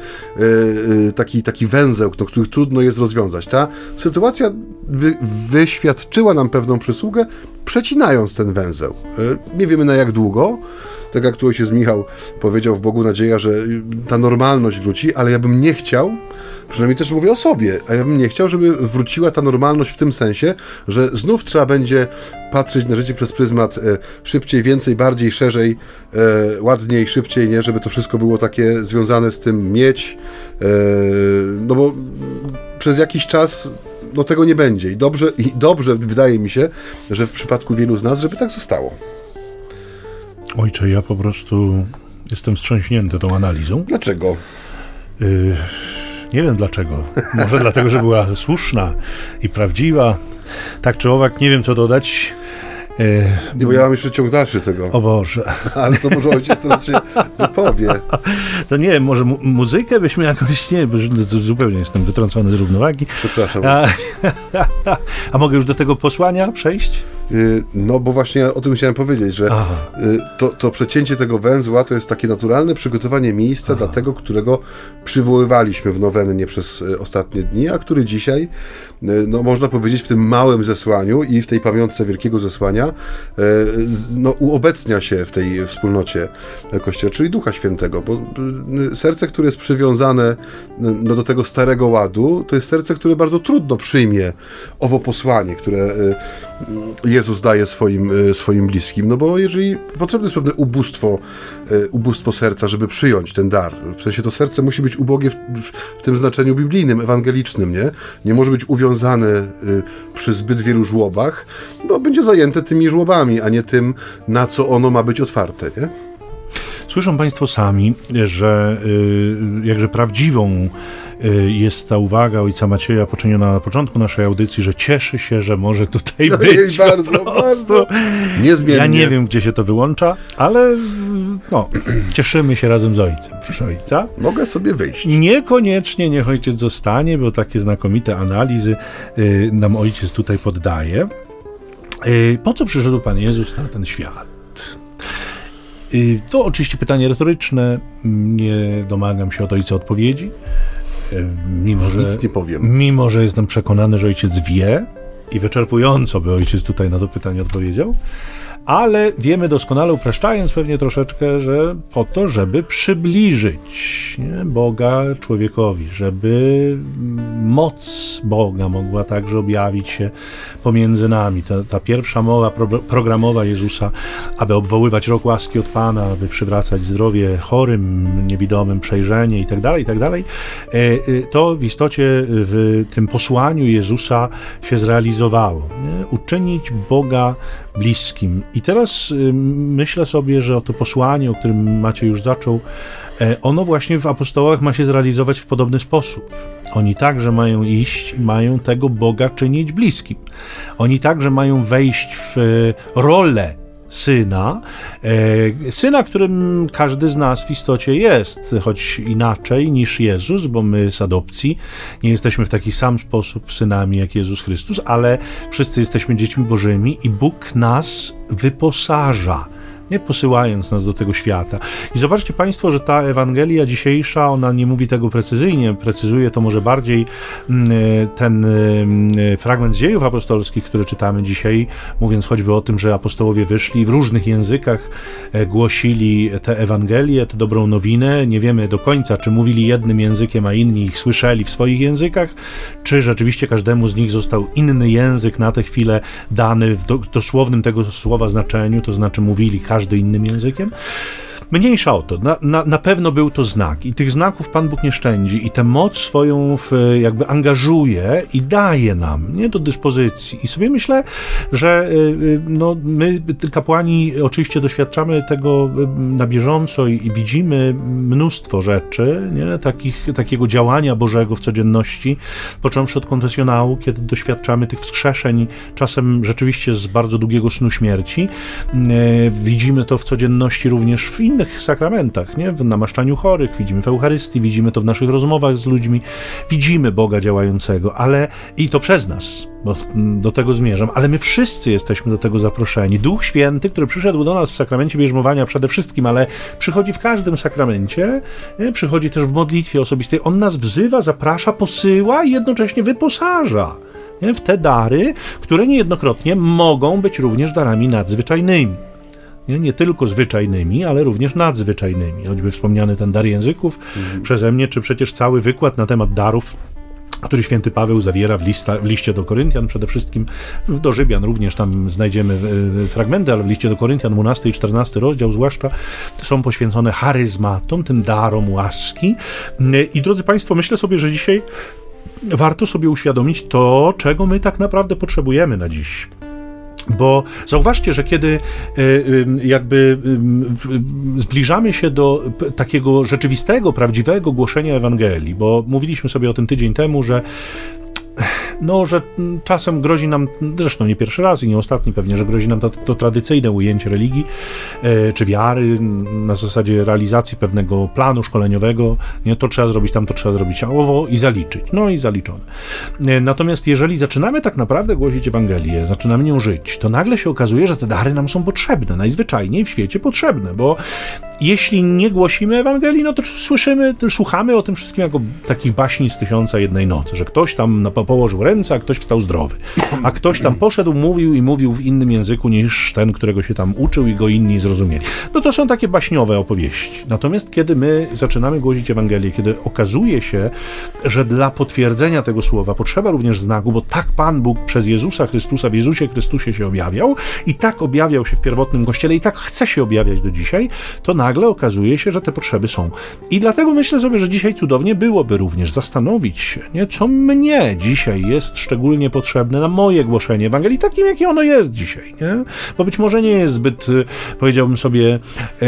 taki węzeł, który trudno jest rozwiązać. Ta sytuacja wyświadczyła nam pewną przysługę, przecinając ten węzeł. Nie wiemy na jak długo. Tak jak tu ojciec Michał powiedział, w Bogu nadzieja, że ta normalność wróci, ale ja bym nie chciał, przynajmniej też mówię o sobie, a ja bym nie chciał, żeby wróciła ta normalność w tym sensie, że znów trzeba będzie patrzeć na życie przez pryzmat szybciej, więcej, bardziej, szerzej, ładniej, szybciej, nie? Żeby to wszystko było takie związane z tym mieć, no bo przez jakiś czas tego nie będzie i dobrze wydaje mi się, że w przypadku wielu z nas, żeby tak zostało. Ojcze, ja po prostu jestem wstrząśnięty tą analizą. Dlaczego? Nie wiem dlaczego. Może dlatego, że była słuszna i prawdziwa. Tak czy owak, nie wiem co dodać. Nie, bo ja mam jeszcze ciąg dalszy tego. O Boże. Ale to może ojciec teraz się wypowie. To nie, może muzykę byśmy jakoś, nie, bo zupełnie jestem wytrącony z równowagi. Przepraszam. A mogę już do tego posłania przejść? No bo właśnie o tym chciałem powiedzieć, że to przecięcie tego węzła to jest takie naturalne przygotowanie miejsca dla tego, którego przywoływaliśmy w nowennie przez ostatnie dni, a który dzisiaj, można powiedzieć, w tym małym zesłaniu i w tej pamiątce wielkiego zesłania uobecnia się w tej wspólnocie Kościoła, czyli Ducha Świętego, bo serce, które jest przywiązane do tego starego ładu, to jest serce, które bardzo trudno przyjmie owo posłanie, które Jezus daje swoim bliskim, no bo jeżeli potrzebne jest pewne ubóstwo serca, żeby przyjąć ten dar, w sensie to serce musi być ubogie w tym znaczeniu biblijnym, ewangelicznym, nie może być uwiązane przy zbyt wielu żłobach, bo będzie zajęte tymi żłobami, a nie tym, na co ono ma być otwarte, nie? Słyszą Państwo sami, że jakże prawdziwą jest ta uwaga ojca Macieja poczyniona na początku naszej audycji, że cieszy się, że może tutaj być bardzo. Niezmiennie. Ja nie wiem, gdzie się to wyłącza, ale cieszymy się razem z ojcem. Proszę ojca. Mogę sobie wyjść. Niekoniecznie niech ojciec zostanie, bo takie znakomite analizy nam ojciec tutaj poddaje. Po co przyszedł Pan Jezus na ten świat? To oczywiście pytanie retoryczne. Nie domagam się od ojca odpowiedzi. Nic nie powiem. Mimo że jestem przekonany, że ojciec wie i wyczerpująco by ojciec tutaj na to pytanie odpowiedział, ale wiemy doskonale, upraszczając pewnie troszeczkę, że po to, żeby przybliżyć Boga człowiekowi, żeby moc Boga mogła także objawić się pomiędzy nami. Ta pierwsza mowa programowa Jezusa, aby obwoływać rok łaski od Pana, aby przywracać zdrowie chorym, niewidomym, przejrzenie itd., to w istocie w tym posłaniu Jezusa się zrealizowało. Uczynić Boga bliskim. I teraz myślę sobie, że to posłanie, o którym Maciej już zaczął, ono właśnie w apostołach ma się zrealizować w podobny sposób. Oni także mają iść i mają tego Boga czynić bliskim. Oni także mają wejść w rolę syna, którym każdy z nas w istocie jest, choć inaczej niż Jezus, bo my z adopcji nie jesteśmy w taki sam sposób synami jak Jezus Chrystus, ale wszyscy jesteśmy dziećmi Bożymi i Bóg nas wyposaża nie, posyłając nas do tego świata. I zobaczcie Państwo, że ta Ewangelia dzisiejsza, ona nie mówi tego precyzyjnie, precyzuje to może bardziej ten fragment z Dziejów Apostolskich, który czytamy dzisiaj, mówiąc choćby o tym, że apostołowie wyszli w różnych językach, głosili tę Ewangelię, tę dobrą nowinę. Nie wiemy do końca, czy mówili jednym językiem, a inni ich słyszeli w swoich językach, czy rzeczywiście każdemu z nich został inny język na tę chwilę dany w dosłownym tego słowa znaczeniu, to znaczy mówili każdy innym językiem. Mniejsza o to, na pewno był to znak i tych znaków Pan Bóg nie szczędzi i tę moc swoją jakby angażuje i daje nam, nie, do dyspozycji. I sobie myślę, że no, my kapłani oczywiście doświadczamy tego na bieżąco i widzimy mnóstwo rzeczy, nie, takiego działania Bożego w codzienności, począwszy od konfesjonału, kiedy doświadczamy tych wskrzeszeń, czasem rzeczywiście z bardzo długiego snu śmierci. Widzimy to w codzienności również w innych sakramentach, nie? W namaszczaniu chorych, widzimy w Eucharystii, widzimy to w naszych rozmowach z ludźmi, widzimy Boga działającego, ale i to przez nas, bo do tego zmierzam, ale my wszyscy jesteśmy do tego zaproszeni. Duch Święty, który przyszedł do nas w sakramencie bierzmowania przede wszystkim, ale przychodzi w każdym sakramencie, nie? Przychodzi też w modlitwie osobistej, on nas wzywa, zaprasza, posyła i jednocześnie wyposaża, nie? W te dary, które niejednokrotnie mogą być również darami nadzwyczajnymi. Nie tylko zwyczajnymi, ale również nadzwyczajnymi. Choćby wspomniany ten dar języków przeze mnie, czy przecież cały wykład na temat darów, który święty Paweł zawiera w liście do Koryntian, przede wszystkim do Rzymian również tam znajdziemy fragmenty, ale w liście do Koryntian 12 i 14 rozdział zwłaszcza są poświęcone charyzmatom, tym darom łaski. I drodzy Państwo, myślę sobie, że dzisiaj warto sobie uświadomić to, czego my tak naprawdę potrzebujemy na dziś. Bo zauważcie, że kiedy jakby zbliżamy się do takiego rzeczywistego, prawdziwego głoszenia Ewangelii, bo mówiliśmy sobie o tym tydzień temu, że czasem grozi nam, zresztą nie pierwszy raz i nie ostatni pewnie, że grozi nam to tradycyjne ujęcie religii czy wiary na zasadzie realizacji pewnego planu szkoleniowego, nie, to trzeba zrobić, tam to trzeba zrobić, owo i zaliczyć, no i zaliczone. Natomiast jeżeli zaczynamy tak naprawdę głosić Ewangelię, zaczynamy nią żyć, to nagle się okazuje, że te dary nam są potrzebne, najzwyczajniej w świecie potrzebne, bo jeśli nie głosimy Ewangelii, no to słuchamy o tym wszystkim jako takich baśni z 1001 nocy, że ktoś tam położył ręce, a ktoś wstał zdrowy, a ktoś tam poszedł, mówił w innym języku niż ten, którego się tam uczył i go inni zrozumieli. No to są takie baśniowe opowieści. Natomiast kiedy my zaczynamy głosić Ewangelię, kiedy okazuje się, że dla potwierdzenia tego słowa potrzeba również znaku, bo tak Pan Bóg przez Jezusa Chrystusa w Jezusie Chrystusie się objawiał i tak objawiał się w pierwotnym Kościele i tak chce się objawiać do dzisiaj, to nagle okazuje się, że te potrzeby są. I dlatego myślę sobie, że dzisiaj cudownie byłoby również zastanowić się, nie, co mnie dzisiaj jest szczególnie potrzebne na moje głoszenie Ewangelii, takim, jakie ono jest dzisiaj, nie? Bo być może nie jest zbyt, powiedziałbym sobie,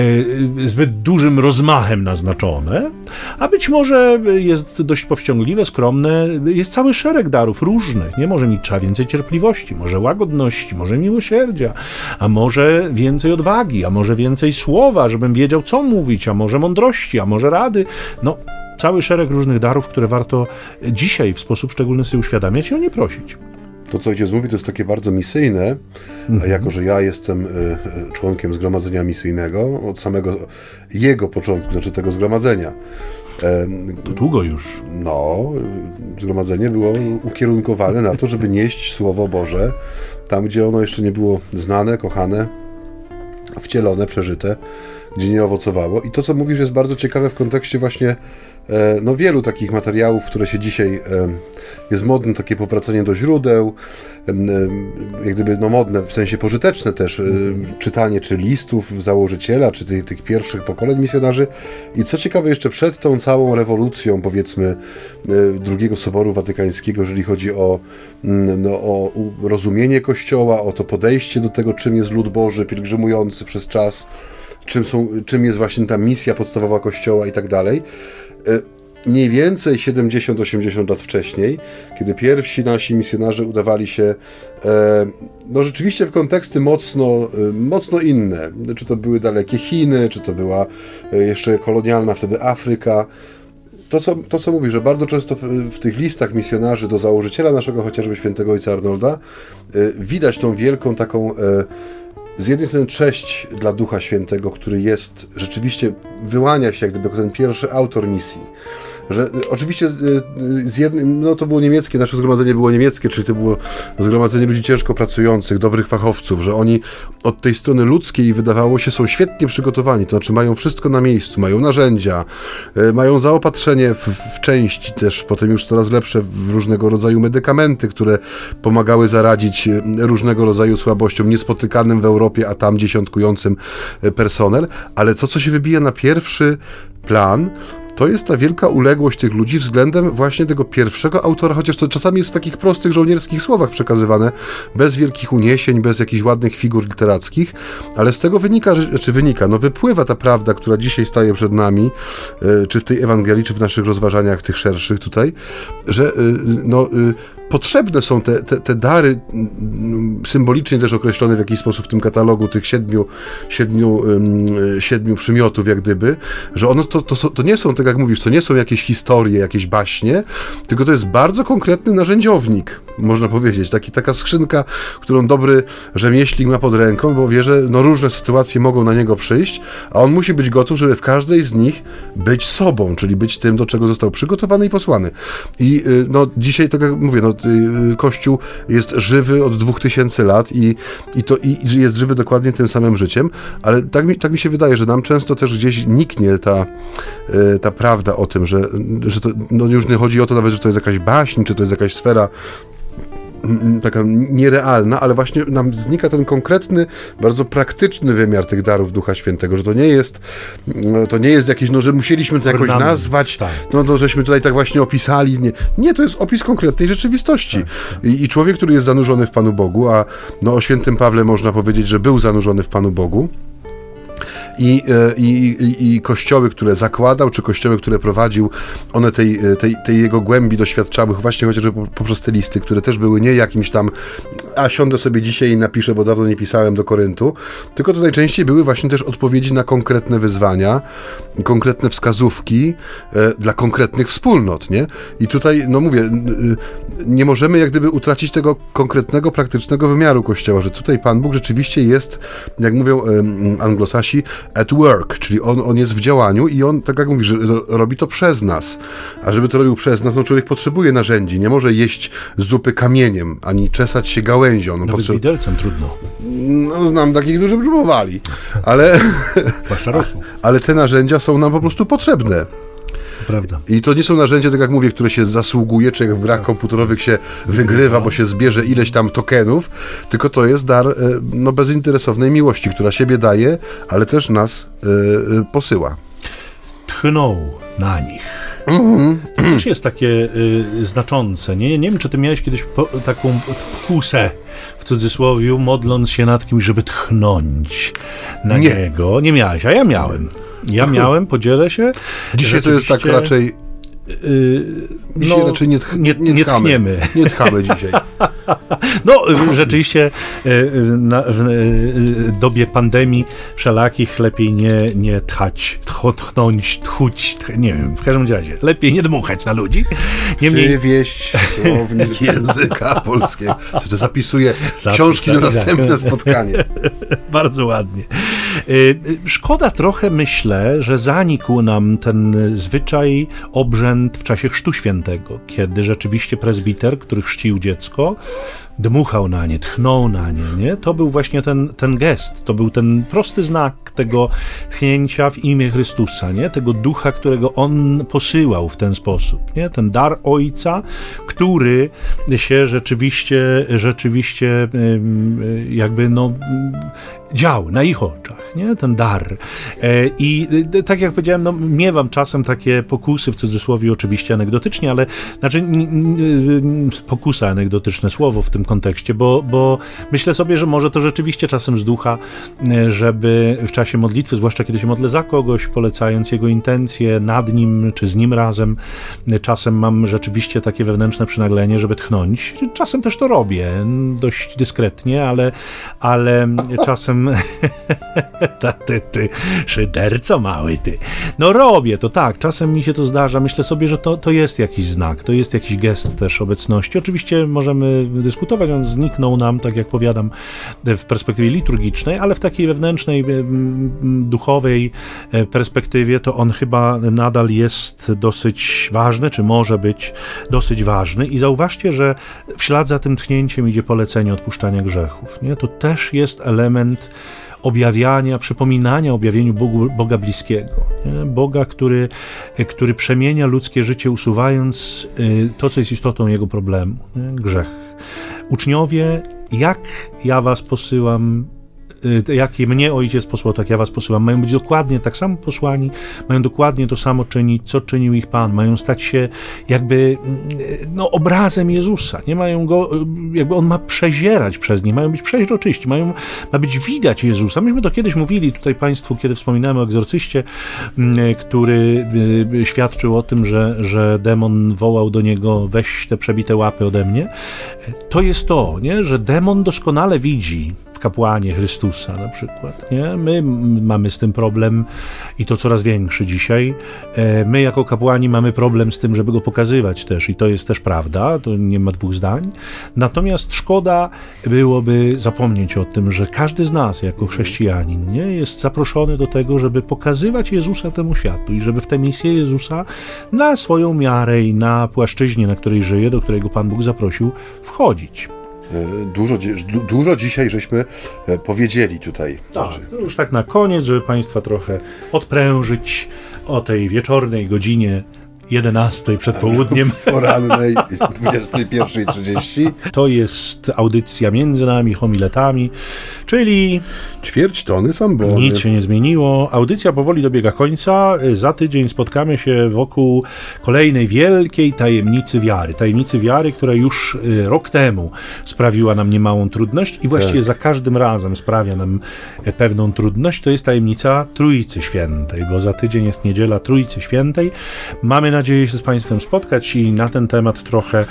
zbyt dużym rozmachem naznaczone, a być może jest dość powściągliwe, skromne, jest cały szereg darów różnych, nie? Może mi trzeba więcej cierpliwości, może łagodności, może miłosierdzia, a może więcej odwagi, a może więcej słowa, żebym wiedział, co mówić, a może mądrości, a może rady, no cały szereg różnych darów, które warto dzisiaj w sposób szczególny sobie uświadamiać i o nie prosić. To, co ojciec mówi, to jest takie bardzo misyjne, a jako, że ja jestem członkiem zgromadzenia misyjnego od samego jego początku, znaczy tego zgromadzenia. To długo już. No, zgromadzenie było ukierunkowane na to, żeby nieść Słowo Boże tam, gdzie ono jeszcze nie było znane, kochane, wcielone, przeżyte, gdzie nie owocowało. I to, co mówisz, jest bardzo ciekawe w kontekście właśnie wielu takich materiałów, które się dzisiaj jest modne, takie powracanie do źródeł, jak gdyby modne, w sensie pożyteczne też, czytanie czy listów założyciela, czy tych pierwszych pokoleń misjonarzy. I co ciekawe, jeszcze przed tą całą rewolucją, powiedzmy, II Soboru Watykańskiego, jeżeli chodzi o rozumienie Kościoła, o to podejście do tego, czym jest lud Boży pielgrzymujący przez czas, czym jest właśnie ta misja podstawowa Kościoła i tak dalej. Mniej więcej 70-80 lat wcześniej, kiedy pierwsi nasi misjonarze udawali się rzeczywiście w konteksty mocno inne. Czy to były dalekie Chiny, czy to była jeszcze kolonialna wtedy Afryka. To, co mówi, że bardzo często w tych listach misjonarzy do założyciela naszego, chociażby świętego ojca Arnolda, widać tą wielką taką z jednej strony cześć dla Ducha Świętego, który jest, rzeczywiście wyłania się jak gdyby jako ten pierwszy autor misji. Że oczywiście to było niemieckie, nasze zgromadzenie było niemieckie, czyli to było zgromadzenie ludzi ciężko pracujących, dobrych fachowców, że oni od tej strony ludzkiej, wydawało się, są świetnie przygotowani, to znaczy mają wszystko na miejscu, mają narzędzia, mają zaopatrzenie w części też, potem już coraz lepsze w różnego rodzaju medykamenty, które pomagały zaradzić różnego rodzaju słabościom niespotykanym w Europie, a tam dziesiątkującym personel, ale to, co się wybija na pierwszy plan, to jest ta wielka uległość tych ludzi względem właśnie tego pierwszego autora, chociaż to czasami jest w takich prostych żołnierskich słowach przekazywane, bez wielkich uniesień, bez jakichś ładnych figur literackich, ale z tego wypływa ta prawda, która dzisiaj staje przed nami, czy w tej Ewangelii, czy w naszych rozważaniach tych szerszych tutaj, że potrzebne są te dary, symbolicznie też określone w jakiś sposób w tym katalogu tych siedmiu przymiotów, jak gdyby, że one to nie są, tak jak mówisz, to nie są jakieś historie, jakieś baśnie, tylko to jest bardzo konkretny narzędziownik, można powiedzieć, taka skrzynka, którą dobry rzemieślnik ma pod ręką, bo wie, że różne sytuacje mogą na niego przyjść, a on musi być gotów, żeby w każdej z nich być sobą, czyli być tym, do czego został przygotowany i posłany. I dzisiaj, tak jak mówię, Kościół jest żywy od 2000 lat i jest żywy dokładnie tym samym życiem, ale tak mi się wydaje, że nam często też gdzieś niknie ta prawda o tym, że to już nie chodzi o to nawet, że to jest jakaś baśń, czy to jest jakaś sfera taka nierealna, ale właśnie nam znika ten konkretny, bardzo praktyczny wymiar tych darów Ducha Świętego, że to nie jest jakieś, że musieliśmy to jakoś nazwać, tak. To żeśmy tutaj tak właśnie opisali. Nie, to jest opis konkretnej rzeczywistości. Tak. I człowiek, który jest zanurzony w Panu Bogu, a o świętym Pawle można powiedzieć, że był zanurzony w Panu Bogu, i kościoły, które zakładał, czy kościoły, które prowadził, one tej jego głębi doświadczały właśnie chociażby poprzez te listy, które też były nie jakimś tam siądę sobie dzisiaj i napiszę, bo dawno nie pisałem do Koryntu, tylko to najczęściej były właśnie też odpowiedzi na konkretne wyzwania, konkretne wskazówki dla konkretnych wspólnot, nie? I tutaj, mówię, nie możemy jak gdyby utracić tego konkretnego, praktycznego wymiaru Kościoła, że tutaj Pan Bóg rzeczywiście jest, jak mówią anglosasi, at work, czyli on jest w działaniu i on, tak jak mówisz, że robi to przez nas. A żeby to robił przez nas, człowiek potrzebuje narzędzi. Nie może jeść zupy kamieniem, ani czesać się gałęzią. Nawet widelcem trudno. Znam takich, którzy próbowali. Ale te narzędzia są nam po prostu potrzebne. Prawda. I to nie są narzędzia, tak jak mówię, które się zasługuje, czy jak w grach komputerowych się wygrywa, bo się zbierze ileś tam tokenów, tylko to jest dar bezinteresownej miłości, która siebie daje, ale też nas posyła. Tchnął na nich. To też jest takie znaczące. Nie wiem, czy ty miałeś kiedyś taką pokusę, w cudzysłowie, modląc się nad kimś, żeby tchnąć na niego. Nie miałeś, a ja miałem. Podzielę się. Dzisiaj to jest tak raczej... Dzisiaj raczej nie tchniemy. Nie tchamy dzisiaj. Rzeczywiście w dobie pandemii wszelakich lepiej nie tchać, tchnąć, tchuć, nie wiem, w każdym razie lepiej nie dmuchać na ludzi. Przywieźć słownik języka polskiego. To zapisuję książki na następne spotkanie. Bardzo ładnie. Szkoda trochę, myślę, że zanikł nam ten zwyczaj, obrzęd w czasie Chrztu Świętego, kiedy rzeczywiście prezbiter, który chrzcił dziecko, dmuchał na nie, tchnął na nie, nie? To był właśnie ten gest, to był ten prosty znak tego tchnięcia w imię Chrystusa, nie? Tego ducha, którego on posyłał w ten sposób, nie? Ten dar Ojca, który się rzeczywiście jakby dział na ich oczach, nie? Ten dar. I tak jak powiedziałem, miewam czasem takie pokusy, w cudzysłowie oczywiście anegdotycznie, ale pokusa, anegdotyczne słowo w tym kontekście, bo myślę sobie, że może to rzeczywiście czasem z ducha, żeby w czasie modlitwy, zwłaszcza kiedy się modlę za kogoś, polecając jego intencje nad nim, czy z nim razem, czasem mam rzeczywiście takie wewnętrzne przynaglenie, żeby tchnąć. Czasem też to robię, dość dyskretnie, ale czasem ty, szyderco mały ty. Robię to, tak, czasem mi się to zdarza. Myślę sobie, że to jest jakiś znak, to jest jakiś gest też obecności. Oczywiście możemy dyskutować, kształtować. On zniknął nam, tak jak powiadam, w perspektywie liturgicznej, ale w takiej wewnętrznej, duchowej perspektywie to on chyba nadal jest dosyć ważny, czy może być dosyć ważny. I zauważcie, że w ślad za tym tchnięciem idzie polecenie odpuszczania grzechów. Nie? To też jest element objawiania, przypominania o objawieniu Boga bliskiego. Nie? Boga, który przemienia ludzkie życie, usuwając to, co jest istotą jego problemu. Nie? Grzech. Uczniowie, jak ja was posyłam, jakie mnie Ojciec posłał, tak ja was posyłam, mają być dokładnie tak samo posłani, mają dokładnie to samo czynić, co czynił ich Pan, mają stać się jakby obrazem Jezusa, nie mają go, jakby on ma przezierać przez nich, mają być przeźroczyści, ma być widać Jezusa. Myśmy to kiedyś mówili tutaj Państwu, kiedy wspominałem o egzorcyście, który świadczył o tym, że demon wołał do niego: weź te przebite łapy ode mnie. To jest to, nie? Że demon doskonale widzi kapłanie Chrystusa na przykład. Nie? My mamy z tym problem i to coraz większy dzisiaj. My jako kapłani mamy problem z tym, żeby go pokazywać też i to jest też prawda, to nie ma dwóch zdań. Natomiast szkoda byłoby zapomnieć o tym, że każdy z nas jako chrześcijanin jest zaproszony do tego, żeby pokazywać Jezusa temu światu i żeby w tę misję Jezusa na swoją miarę i na płaszczyźnie, na której żyje, do której go Pan Bóg zaprosił, wchodzić. Dużo dzisiaj żeśmy powiedzieli tutaj. Tak, już tak na koniec, żeby Państwa trochę odprężyć o tej wieczornej godzinie 11 przed południem. Porannej 21:30. To jest audycja Między nami homiletami, czyli ćwierć tony sambony. Nic się nie zmieniło. Audycja powoli dobiega końca. Za tydzień spotkamy się wokół kolejnej wielkiej tajemnicy wiary. Tajemnicy wiary, która już rok temu sprawiła nam niemałą trudność i właściwie za każdym razem sprawia nam pewną trudność. To jest tajemnica Trójcy Świętej, bo za tydzień jest niedziela Trójcy Świętej. Mamy nadzieję się z Państwem spotkać i na ten temat trochę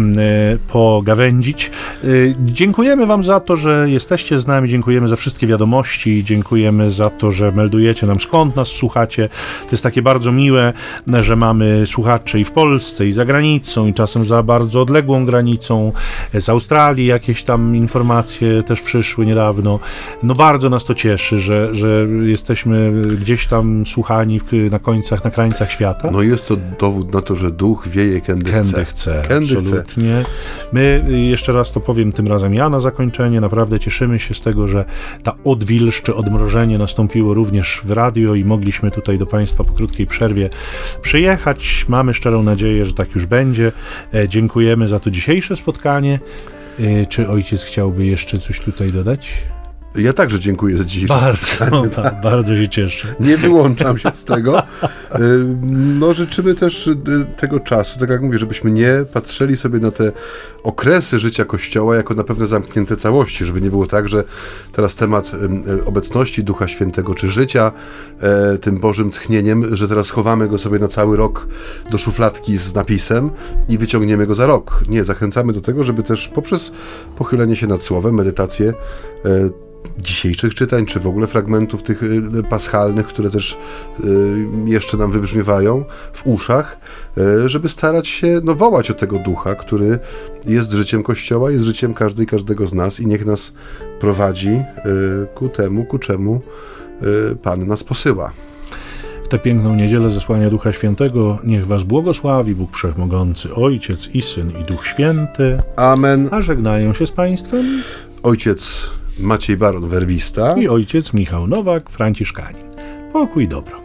pogawędzić. Dziękujemy Wam za to, że jesteście z nami, dziękujemy za wszystkie wiadomości, dziękujemy za to, że meldujecie nam, skąd nas słuchacie. To jest takie bardzo miłe, że mamy słuchaczy i w Polsce, i za granicą, i czasem za bardzo odległą granicą. Z Australii jakieś tam informacje też przyszły niedawno. No bardzo nas to cieszy, że jesteśmy gdzieś tam słuchani na krańcach świata. No jest to dowód na to, że duch wieje, kiedy chce. Absolutnie. My, jeszcze raz to powiem tym razem ja na zakończenie, naprawdę cieszymy się z tego, że ta odwilż czy odmrożenie nastąpiło również w radio i mogliśmy tutaj do Państwa po krótkiej przerwie przyjechać. Mamy szczerą nadzieję, że tak już będzie. Dziękujemy za to dzisiejsze spotkanie. Czy ojciec chciałby jeszcze coś tutaj dodać? Ja także dziękuję za dzisiejsze spotkanie. Bardzo się cieszę. Nie wyłączam się z tego. Życzymy też tego czasu, tak jak mówię, żebyśmy nie patrzyli sobie na te okresy życia Kościoła jako na pewne zamknięte całości, żeby nie było tak, że teraz temat obecności Ducha Świętego, czy życia tym Bożym tchnieniem, że teraz chowamy go sobie na cały rok do szufladki z napisem i wyciągniemy go za rok. Nie, zachęcamy do tego, żeby też poprzez pochylenie się nad Słowem, medytację dzisiejszych czytań, czy w ogóle fragmentów tych paschalnych, które też jeszcze nam wybrzmiewają w uszach, żeby starać się wołać o tego Ducha, który jest życiem Kościoła, jest życiem każdego z nas i niech nas prowadzi ku temu, ku czemu Pan nas posyła. W tę piękną niedzielę zesłania Ducha Świętego niech Was błogosławi Bóg Wszechmogący, Ojciec i Syn i Duch Święty. Amen. A żegnają się z Państwem ojciec Maciej Baron, werbista, i ojciec Michał Nowak, franciszkanin. Pokój i dobro.